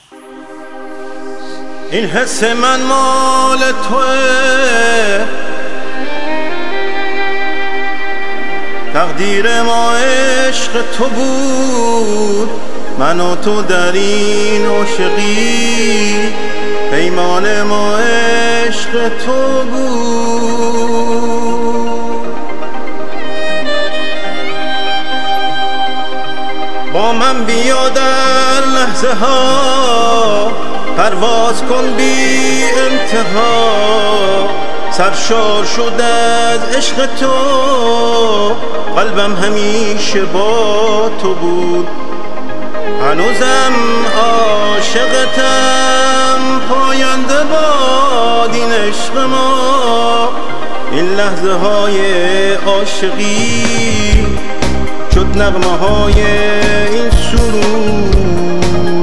این حس من مال توه، تقدیر ما عشق تو بود، من و تو در این عاشقی، پیمان ما عشق تو بود. با من بیا در لحظه ها، پرواز کن بی انتها، سرشار شد از عشق تو، قلبم همیشه با تو بود. هنوزم عاشقتم، پاینده باد این عشق ما، این لحظه های عاشقی شد نغمه های این سرود.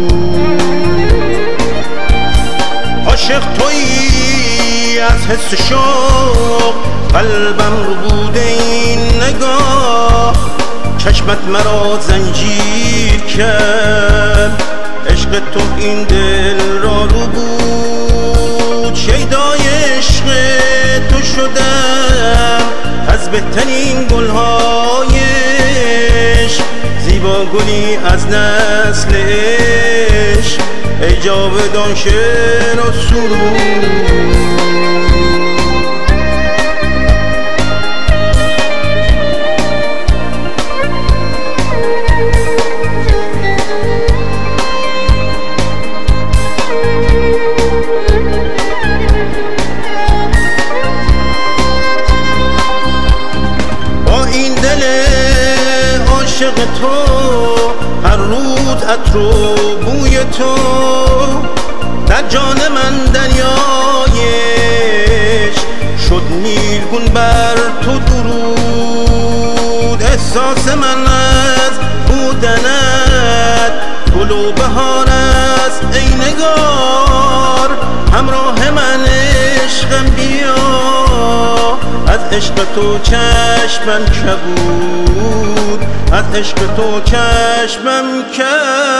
عاشق تویی از حس شوق، قلبم رو بوده این نگاه، چشمت مرا زنجیر کرد، عشق تو این دل را رو بود. شیدای عشق تو شدم، از بهترین گلهای عشق، زیبا گلی از نسل عشق، ای جاودان شعر و سرود. عاشق تو هر روز عطر و بوی تو، در جان من دریایش شد نیلگون بر تو درود. احساس من از بودنت گل و بهار است ای نگار، همراه من عشقم بیا، از عشق تو چشمم کبود، از عشق تو چشمم کبود.